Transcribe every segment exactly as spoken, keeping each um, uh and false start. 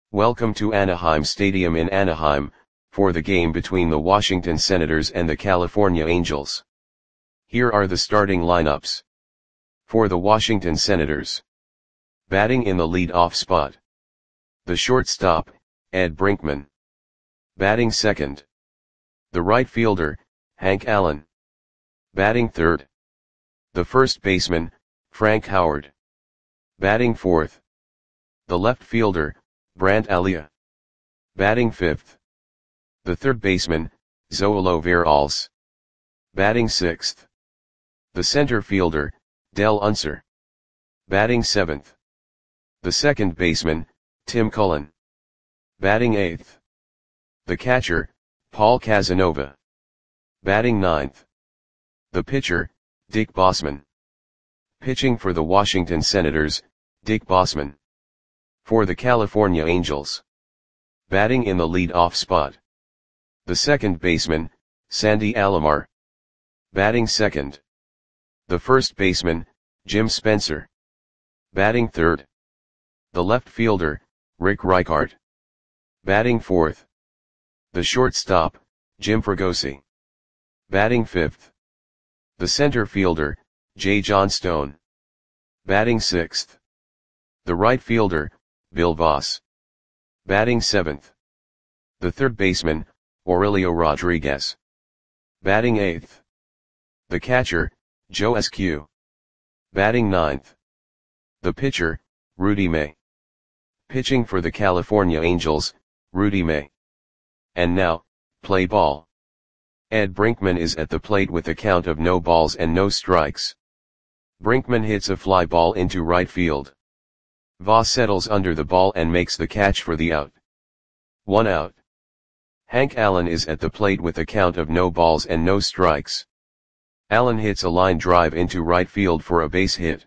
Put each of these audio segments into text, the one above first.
Welcome to Anaheim Stadium in Anaheim, for the game between the Washington Senators and the California Angels. Here are the starting lineups. For the Washington Senators. Batting in the lead-off spot. The shortstop, Ed Brinkman. Batting second. The right fielder, Hank Allen. Batting third. The first baseman, Frank Howard. Batting fourth. The left fielder, Brandt Alia. Batting fifth. The third baseman, Zoilo Veralles. Batting sixth. The center fielder, Dell Unser. Batting seventh. The second baseman, Tim Cullen. Batting eighth. The catcher, Paul Casanova. Batting ninth. The pitcher, Dick Bosman. Pitching for the Washington Senators, Dick Bosman. For the California Angels. Batting in the lead-off spot. The second baseman, Sandy Alomar. Batting second. The first baseman, Jim Spencer. Batting third. The left fielder, Rick Reichart. Batting fourth. The shortstop, Jim Fregosi. Batting fifth. The center fielder, Jay Johnstone. Batting sixth. The right fielder, Bill Voss. Batting seventh. The third baseman, Aurelio Rodriguez. Batting eighth. The catcher, Joe Eskew. Batting ninth. The pitcher, Rudy May. Pitching for the California Angels, Rudy May. And now, play ball. Ed Brinkman is at the plate with a count of no balls and no strikes. Brinkman hits a fly ball into right field. Voss settles under the ball and makes the catch for the out. One out. Hank Allen is at the plate with a count of no balls and no strikes. Allen hits a line drive into right field for a base hit.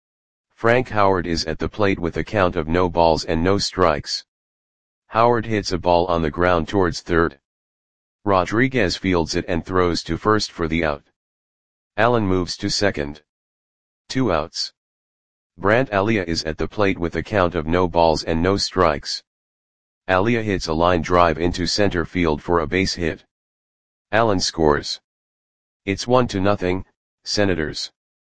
Frank Howard is at the plate with a count of no balls and no strikes. Howard hits a ball on the ground towards third. Rodriguez fields it and throws to first for the out. Allen moves to second. Two outs. Brandt Alia is at the plate with a count of no balls and no strikes. Alia hits a line drive into center field for a base hit. Allen scores. It's one to nothing, Senators.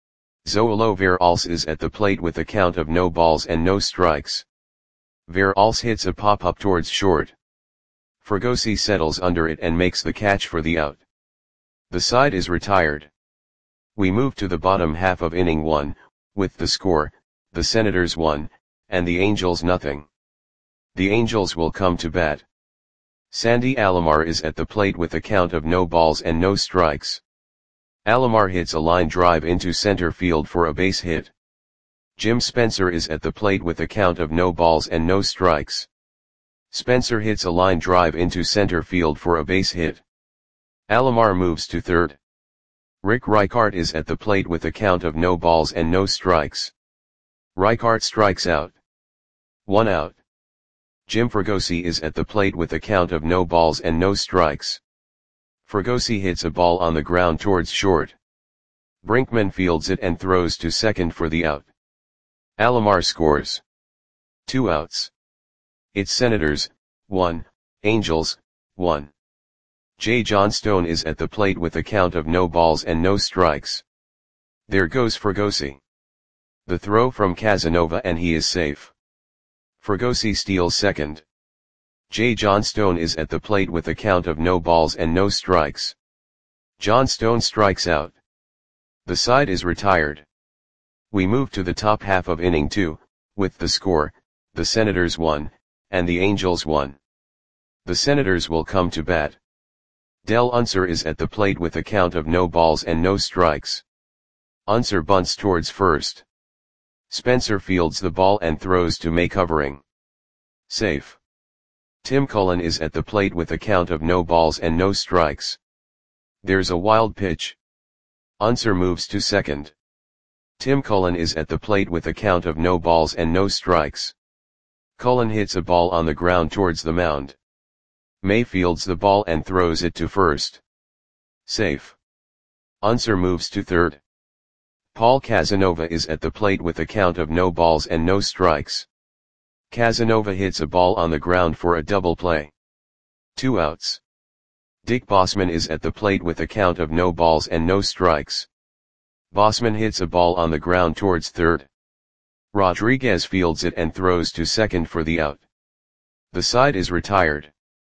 Zoilo Veralles is at the plate with a count of no balls and no strikes. Veralles hits a pop-up towards short. Fregosi settles under it and makes the catch for the out. The side is retired. We move to the bottom half of inning one, with the score, the Senators one, and the Angels nothing. The Angels will come to bat. Sandy Alomar is at the plate with a count of no balls and no strikes. Alomar hits a line drive into center field for a base hit. Jim Spencer is at the plate with a count of no balls and no strikes. Spencer hits a line drive into center field for a base hit. Alomar moves to third. Rick Reichart is at the plate with a count of no balls and no strikes. Reichart strikes out. One out. Jim Fregosi is at the plate with a count of no balls and no strikes. Fregosi hits a ball on the ground towards short. Brinkman fields it and throws to second for the out. Alomar scores. Two outs. It's Senators, one, Angels, one. Jay Johnstone is at the plate with a count of no balls and no strikes. There goes Fregosi. The throw from Casanova and he is safe. Fregosi steals second. Jay Johnstone is at the plate with a count of no balls and no strikes. Johnstone strikes out. The side is retired. We move to the top half of inning two, with the score, the Senators one, and the Angels one. The Senators will come to bat. Dell Unser is at the plate with a count of no balls and no strikes. Unser bunts towards first. Spencer fields the ball and throws to May covering. Safe. Tim Cullen is at the plate with a count of no balls and no strikes. There's a wild pitch. Unser moves to second. Tim Cullen is at the plate with a count of no balls and no strikes. Cullen hits a ball on the ground towards the mound. May fields the ball and throws it to first. Safe. Unser moves to third. Paul Casanova is at the plate with a count of no balls and no strikes. Casanova hits a ball on the ground for a double play. Two outs. Dick Bossman is at the plate with a count of no balls and no strikes. Bossman hits a ball on the ground towards third. Rodriguez fields it and throws to second for the out. The side is retired.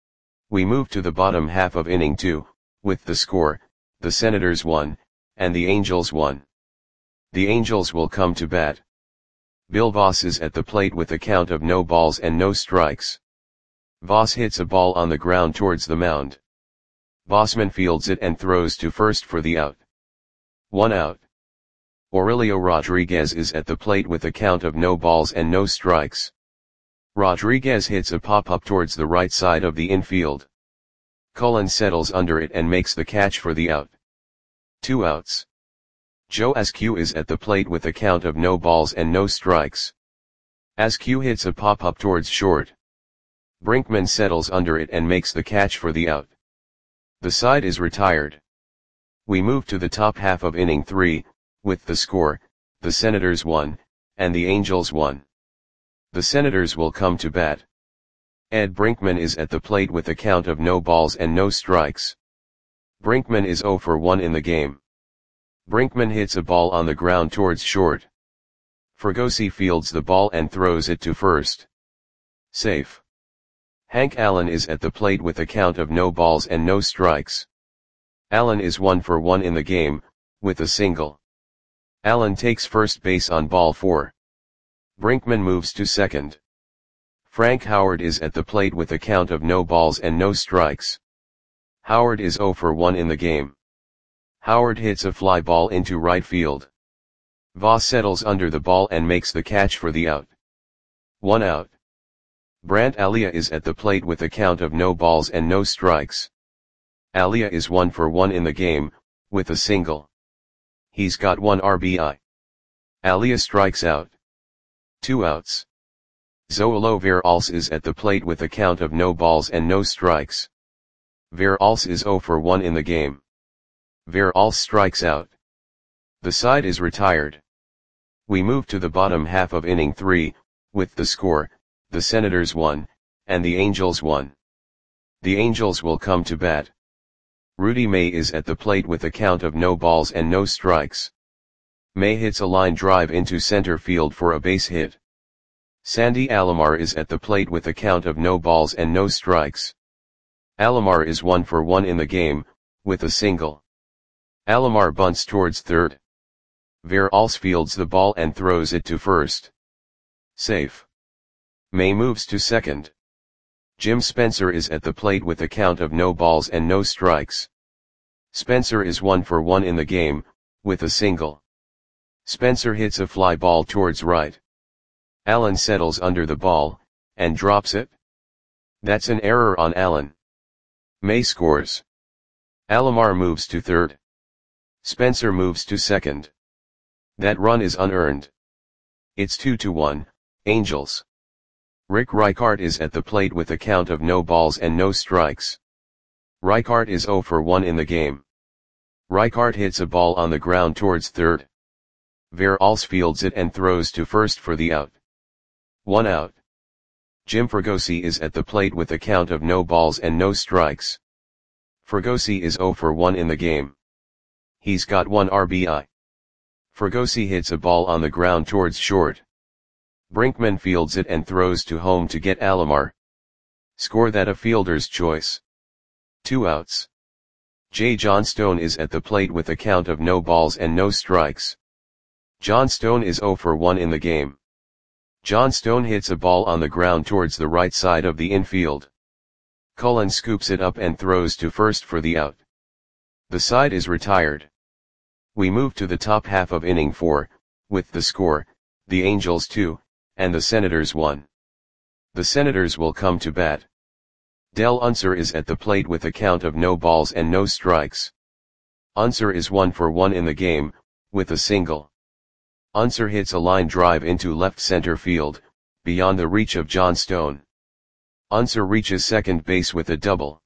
We move to the bottom half of inning two, with the score, the Senators won, and the Angels won. The Angels will come to bat. Bill Voss is at the plate with a count of no balls and no strikes. Voss hits a ball on the ground towards the mound. Bossman fields it and throws to first for the out. One out. Aurelio Rodriguez is at the plate with a count of no balls and no strikes. Rodriguez hits a pop-up towards the right side of the infield. Cullen settles under it and makes the catch for the out. Two outs. Joe Askew is at the plate with a count of no balls and no strikes. Askew hits a pop-up towards short. Brinkman settles under it and makes the catch for the out. The side is retired. We move to the top half of inning three, with the score, the Senators won, and the Angels won. The Senators will come to bat. Ed Brinkman is at the plate with a count of no balls and no strikes. Brinkman is oh for one in the game. Brinkman hits a ball on the ground towards short. Fregosi fields the ball and throws it to first. Safe. Hank Allen is at the plate with a count of no balls and no strikes. Allen is one for one in the game, with a single. Allen takes first base on ball four. Brinkman moves to second. Frank Howard is at the plate with a count of no balls and no strikes. Howard is oh for one in the game. Howard hits a fly ball into right field. Voss settles under the ball and makes the catch for the out. One out. Brant Alia is at the plate with a count of no balls and no strikes. Alia is one for one in the game, with a single. He's got one R B I. Alia strikes out. Two outs. Zoilo Veralce is at the plate with a count of no balls and no strikes. Veralce is oh for one in the game. Veralce strikes out. The side is retired. We move to the bottom half of inning three, with the score, the Senators won, and the Angels won. The Angels will come to bat. Rudy May is at the plate with a count of no balls and no strikes. May hits a line drive into center field for a base hit. Sandy Alomar is at the plate with a count of no balls and no strikes. Alomar is one for one in the game, with a single. Alomar bunts towards third. Veralce fields the ball and throws it to first. Safe. May moves to second. Jim Spencer is at the plate with a count of no balls and no strikes. Spencer is one for one in the game, with a single. Spencer hits a fly ball towards right. Allen settles under the ball, and drops it. That's an error on Allen. May scores. Alomar moves to third. Spencer moves to second. That run is unearned. It's two to one, Angels. Rick Reichart is at the plate with a count of no balls and no strikes. Reichart is oh for one in the game. Reichart hits a ball on the ground towards third. Veralce fields it and throws to first for the out. One out. Jim Fregosi is at the plate with a count of no balls and no strikes. Fregosi is oh for one in the game. He's got one R B I. Fregosi hits a ball on the ground towards short. Brinkman fields it and throws to home to get Alomar. Score that a fielder's choice. Two outs. Jay Johnstone is at the plate with a count of no balls and no strikes. Johnstone is oh for one in the game. Johnstone hits a ball on the ground towards the right side of the infield. Cullen scoops it up and throws to first for the out. The side is retired. We move to the top half of inning four, with the score, the Angels two, and the Senators one. The Senators will come to bat. Del Unser is at the plate with a count of no balls and no strikes. Unser is one for one in the game, with a single. Unser hits a line drive into left center field, beyond the reach of Johnstone. Unser reaches second base with a double.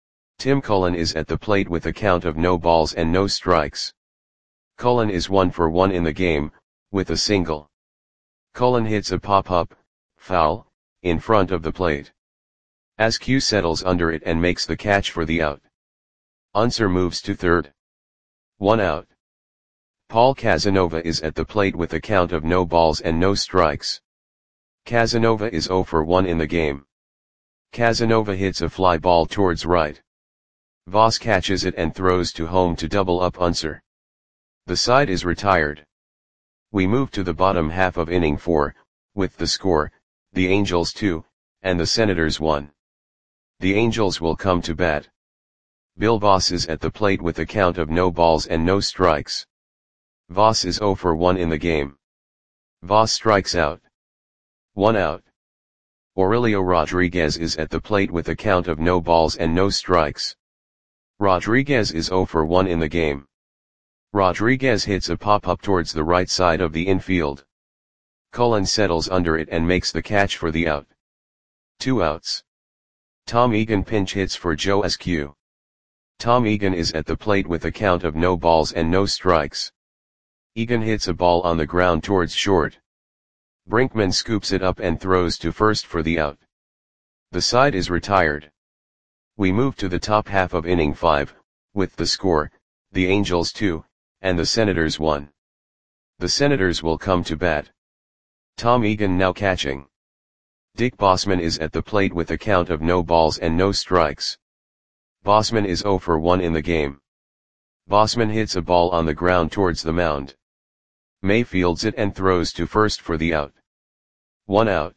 Tim Cullen is at the plate with a count of no balls and no strikes. Cullen is one for one in the game, with a single. Cullen hits a pop-up, foul, in front of the plate. Askew settles under it and makes the catch for the out. Unser moves to third. One out. Paul Casanova is at the plate with a count of no balls and no strikes. Casanova is zero for one in the game. Casanova hits a fly ball towards right. Voss catches it and throws to home to double up Unser. The side is retired. We move to the bottom half of inning four, with the score, the Angels two, and the Senators one. The Angels will come to bat. Bill Voss is at the plate with a count of no balls and no strikes. Voss is zero for one in the game. Voss strikes out. One out. Aurelio Rodriguez is at the plate with a count of no balls and no strikes. Rodriguez is zero for one in the game. Rodriguez hits a pop-up towards the right side of the infield. Cullen settles under it and makes the catch for the out. Two outs. Tom Egan pinch hits for Joe Askew. Tom Egan is at the plate with a count of no balls and no strikes. Egan hits a ball on the ground towards short. Brinkman scoops it up and throws to first for the out. The side is retired. We move to the top half of inning five, with the score, the Angels two, and the Senators one. The Senators will come to bat. Tom Egan now catching. Dick Bossman is at the plate with a count of no balls and no strikes. Bossman is zero for one in the game. Bossman hits a ball on the ground towards the mound. May fields it and throws to first for the out. One out.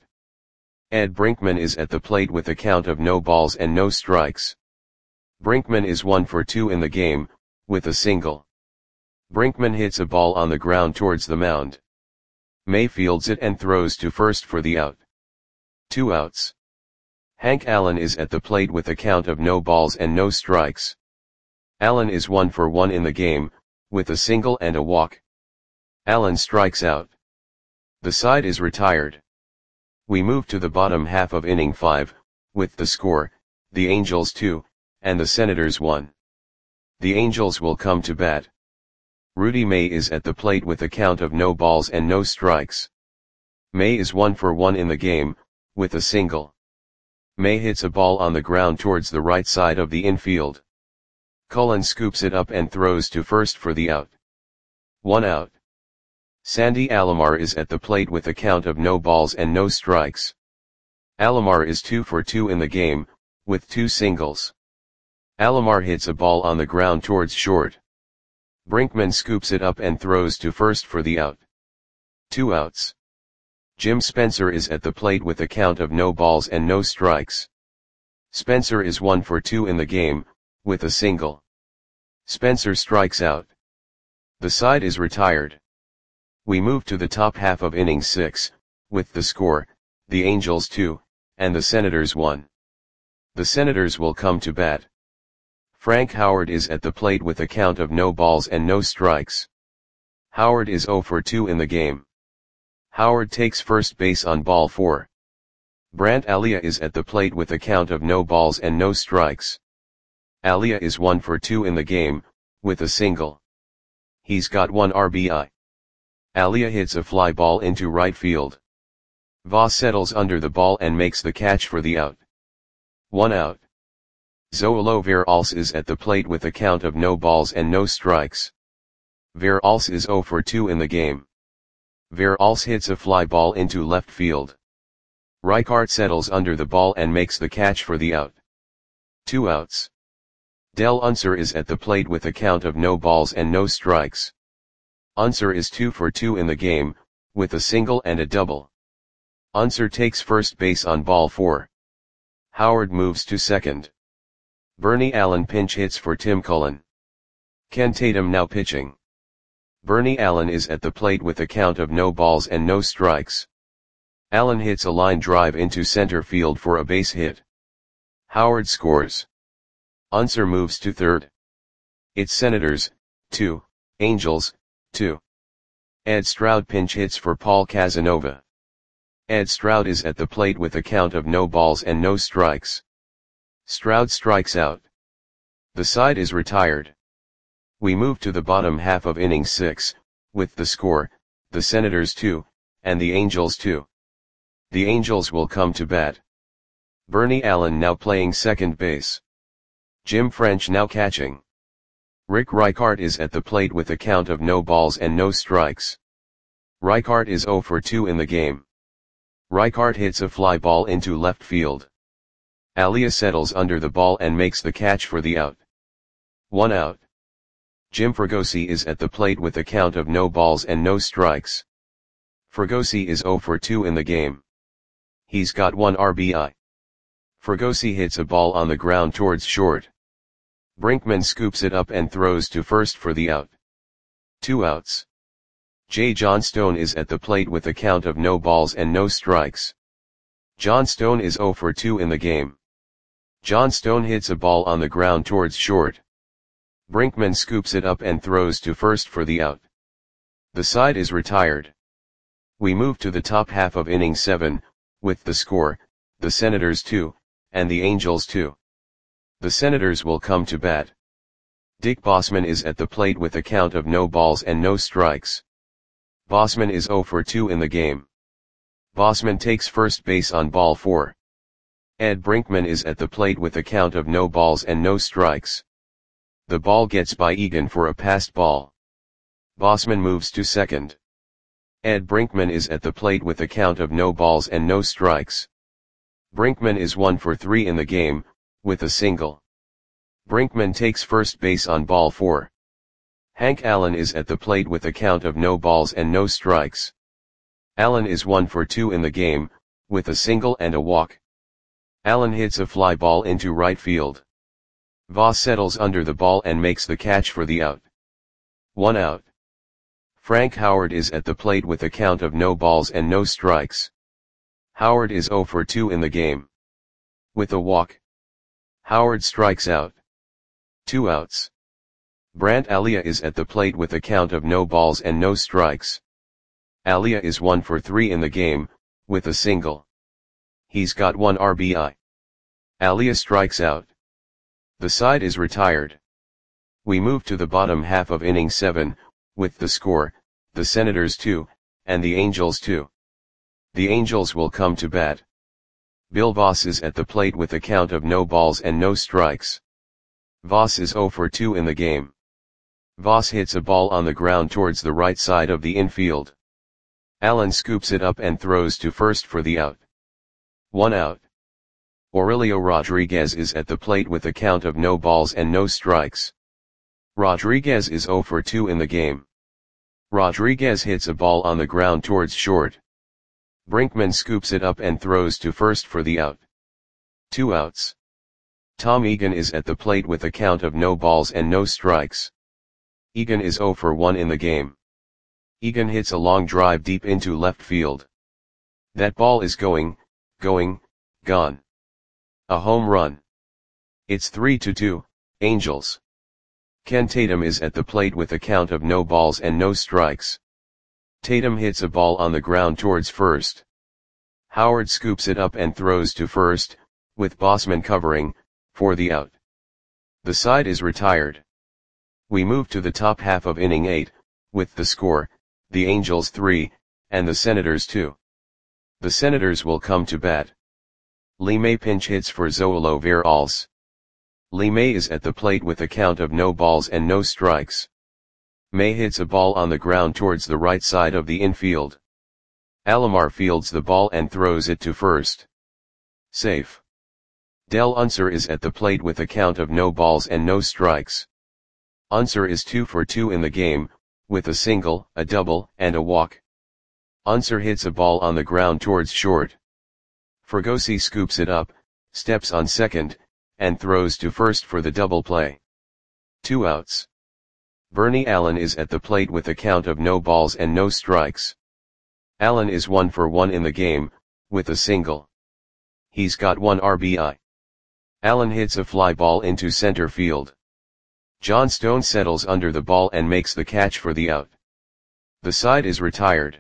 Ed Brinkman is at the plate with a count of no balls and no strikes. Brinkman is one for two in the game, with a single. Brinkman hits a ball on the ground towards the mound. May fields it and throws to first for the out. Two outs. Hank Allen is at the plate with a count of no balls and no strikes. Allen is one for one in the game, with a single and a walk. Allen strikes out. The side is retired. We move to the bottom half of inning five, with the score, the Angels two, and the Senators one. The Angels will come to bat. Rudy May is at the plate with a count of no balls and no strikes. May is one for one in the game, with a single. May hits a ball on the ground towards the right side of the infield. Cullen scoops it up and throws to first for the out. One out. Sandy Alomar is at the plate with a count of no balls and no strikes. Alomar is two for two in the game, with two singles. Alomar hits a ball on the ground towards short. Brinkman scoops it up and throws to first for the out. Two outs. Jim Spencer is at the plate with a count of no balls and no strikes. Spencer is one for two in the game, with a single. Spencer strikes out. The side is retired. We move to the top half of inning six, with the score, the Angels two, and the Senators one. The Senators will come to bat. Frank Howard is at the plate with a count of no balls and no strikes. Howard is zero for two in the game. Howard takes first base on ball four. Brant Alia is at the plate with a count of no balls and no strikes. Alia is one for two in the game, with a single. He's got one R B I. Alia hits a fly ball into right field. Voss settles under the ball and makes the catch for the out. One out. Zoilo Veralce is at the plate with a count of no balls and no strikes. Veralce is zero for two in the game. Veralce hits a fly ball into left field. Reichart settles under the ball and makes the catch for the out. Two outs. Del Unser is at the plate with a count of no balls and no strikes. Unser is two for two in the game, with a single and a double. Unser takes first base on ball four. Howard moves to second. Bernie Allen pinch hits for Tim Cullen. Ken Tatum now pitching. Bernie Allen is at the plate with a count of no balls and no strikes. Allen hits a line drive into center field for a base hit. Howard scores. Unser moves to third. It's Senators, two, Angels, two. Ed Stroud pinch hits for Paul Casanova. Ed Stroud is at the plate with a count of no balls and no strikes. Stroud strikes out. The side is retired. We move to the bottom half of inning six, with the score, the Senators two, and the Angels two. The Angels will come to bat. Bernie Allen now playing second base. Jim French now catching. Rick Reichart is at the plate with a count of no balls and no strikes. Reichart is zero for two in the game. Reichart hits a fly ball into left field. Alia settles under the ball and makes the catch for the out. One out. Jim Fregosi is at the plate with a count of no balls and no strikes. Fregosi is zero for two in the game. He's got one R B I. Fregosi hits a ball on the ground towards short. Brinkman scoops it up and throws to first for the out. Two outs. Jay Johnstone is at the plate with a count of no balls and no strikes. Johnstone is zero for two in the game. Johnstone hits a ball on the ground towards short. Brinkman scoops it up and throws to first for the out. The side is retired. We move to the top half of inning seven, with the score, the Senators two, and the Angels two. The Senators will come to bat. Dick Bossman is at the plate with a count of no balls and no strikes. Bossman is zero for two in the game. Bossman takes first base on ball four. Ed Brinkman is at the plate with a count of no balls and no strikes. The ball gets by Egan for a passed ball. Bossman moves to second. Ed Brinkman is at the plate with a count of no balls and no strikes. Brinkman is one for three in the game, with a single. Brinkman takes first base on ball four. Hank Allen is at the plate with a count of no balls and no strikes. Allen is one for two in the game, with a single and a walk. Allen hits a fly ball into right field. Voss settles under the ball and makes the catch for the out. One out. Frank Howard is at the plate with a count of no balls and no strikes. Howard is zero for two in the game. With a walk. Howard strikes out. Two outs. Brant Alia is at the plate with a count of no balls and no strikes. Alia is one for three in the game, with a single. He's got one R B I. Alia strikes out. The side is retired. We move to the bottom half of inning seven, with the score, the Senators two, and the Angels two. The Angels will come to bat. Bill Voss is at the plate with a count of no balls and no strikes. Voss is zero for two in the game. Voss hits a ball on the ground towards the right side of the infield. Allen scoops it up and throws to first for the out. One out. Aurelio Rodriguez is at the plate with a count of no balls and no strikes. Rodriguez is zero for two in the game. Rodriguez hits a ball on the ground towards short. Brinkman scoops it up and throws to first for the out. Two outs. Tom Egan is at the plate with a count of no balls and no strikes. Egan is zero for one in the game. Egan hits a long drive deep into left field. That ball is going, going, gone. A home run. It's three to two, Angels. Ken Tatum is at the plate with a count of no balls and no strikes. Tatum hits a ball on the ground towards first. Howard scoops it up and throws to first, with Bossman covering, for the out. The side is retired. We move to the top half of inning eight, with the score, the Angels three, and the Senators two. The Senators will come to bat. Lee May pinch hits for Zoilo Veralles. Lee May is at the plate with a count of no balls and no strikes. May hits a ball on the ground towards the right side of the infield. Alomar fields the ball and throws it to first. Safe. Del Unser is at the plate with a count of no balls and no strikes. Unser is two for two in the game, with a single, a double, and a walk. Unser hits a ball on the ground towards short. Fregosi scoops it up, steps on second, and throws to first for the double play. Two outs. Bernie Allen is at the plate with a count of no balls and no strikes. Allen is one for one in the game, with a single. He's got one R B I. Allen hits a fly ball into center field. Johnstone settles under the ball and makes the catch for the out. The side is retired.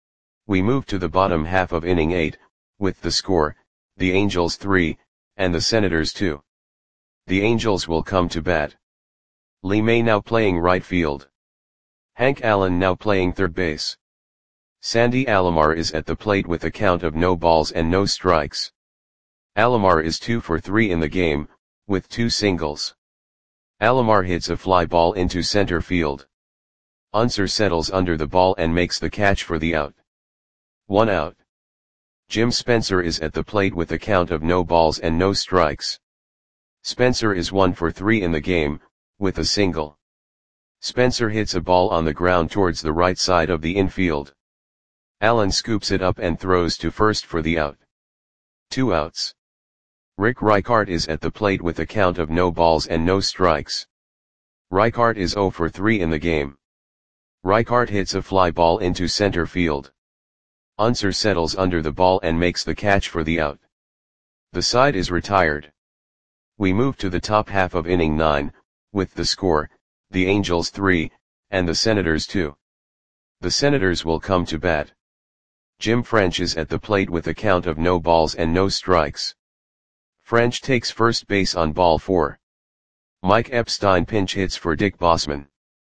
We move to the bottom half of inning eight, with the score, the Angels three, and the Senators two. The Angels will come to bat. Lee May now playing right field. Hank Allen now playing third base. Sandy Alomar is at the plate with a count of no balls and no strikes. Alomar is two for three in the game, with two singles. Alomar hits a fly ball into center field. Unser settles under the ball and makes the catch for the out. One out. Jim Spencer is at the plate with a count of no balls and no strikes. Spencer is one for three in the game, with a single. Spencer hits a ball on the ground towards the right side of the infield. Allen scoops it up and throws to first for the out. Two outs. Rick Reichart is at the plate with a count of no balls and no strikes. Reichart is zero for three in the game. Reichart hits a fly ball into center field. Unser settles under the ball and makes the catch for the out. The side is retired. We move to the top half of inning nine, with the score, the Angels three, and the Senators two. The Senators will come to bat. Jim French is at the plate with a count of no balls and no strikes. French takes first base on ball four. Mike Epstein pinch hits for Dick Bossman.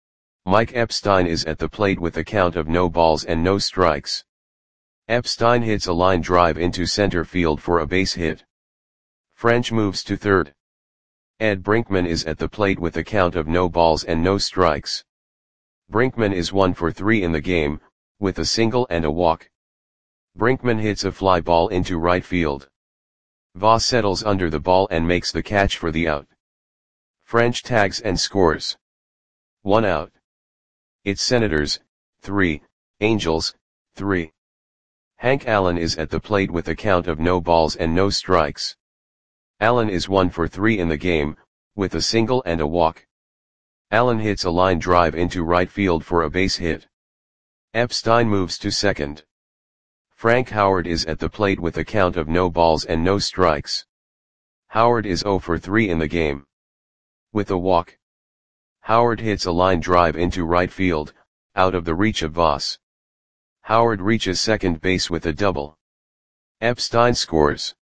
Mike Epstein is at the plate with a count of no balls and no strikes. Epstein hits a line drive into center field for a base hit. French moves to third. Ed Brinkman is at the plate with a count of no balls and no strikes. Brinkman is one for three in the game, with a single and a walk. Brinkman hits a fly ball into right field. Voss settles under the ball and makes the catch for the out. French tags and scores. One out. It's Senators, three, Angels, three. Hank Allen is at the plate with a count of no balls and no strikes. Allen is one for three in the game, with a single and a walk. Allen hits a line drive into right field for a base hit. Epstein moves to second. Frank Howard is at the plate with a count of no balls and no strikes. Howard is zero for three in the game. With a walk. Howard hits a line drive into right field, out of the reach of Voss. Howard reaches second base with a double. Epstein scores.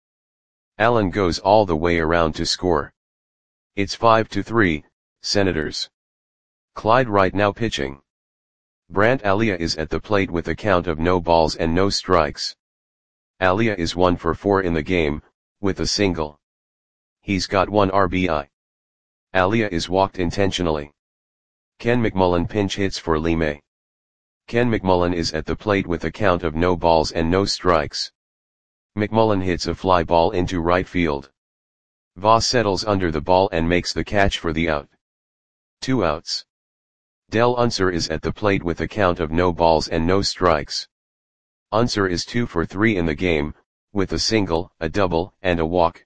Allen goes all the way around to score. It's five to three, Senators. Clyde Wright now pitching. Brant Alia is at the plate with a count of no balls and no strikes. Alia is one for four in the game, with a single. He's got one R B I. Alia is walked intentionally. Ken McMullen pinch hits for Lee May. Ken McMullen is at the plate with a count of no balls and no strikes. McMullen hits a fly ball into right field. Voss settles under the ball and makes the catch for the out. Two outs. Del Unser is at the plate with a count of no balls and no strikes. Unser is two for three in the game, with a single, a double, and a walk.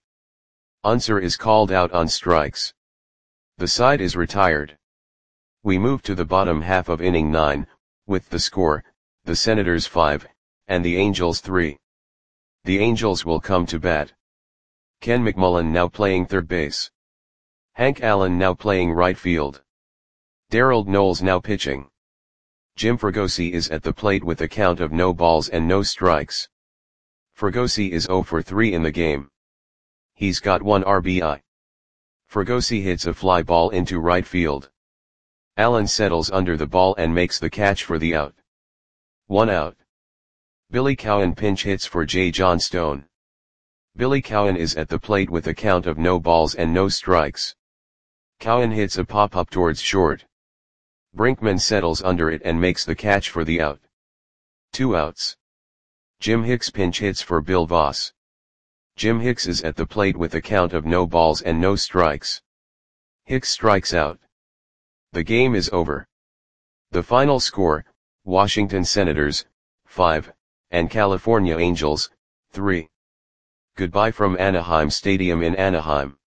Unser is called out on strikes. The side is retired. We move to the bottom half of inning nine, with the score, the Senators five, and the Angels three. The Angels will come to bat. Ken McMullen now playing third base. Hank Allen now playing right field. Darrell Knowles now pitching. Jim Fregosi is at the plate with a count of no balls and no strikes. Fregosi is zero for three in the game. He's got one R B I. Fregosi hits a fly ball into right field. Allen settles under the ball and makes the catch for the out. One out. Billy Cowan pinch hits for J. John Stone. Billy Cowan is at the plate with a count of no balls and no strikes. Cowan hits a pop-up towards short. Brinkman settles under it and makes the catch for the out. Two outs. Jim Hicks pinch hits for Bill Voss. Jim Hicks is at the plate with a count of no balls and no strikes. Hicks strikes out. The game is over. The final score, Washington Senators, five, and California Angels, three. Goodbye from Anaheim Stadium in Anaheim.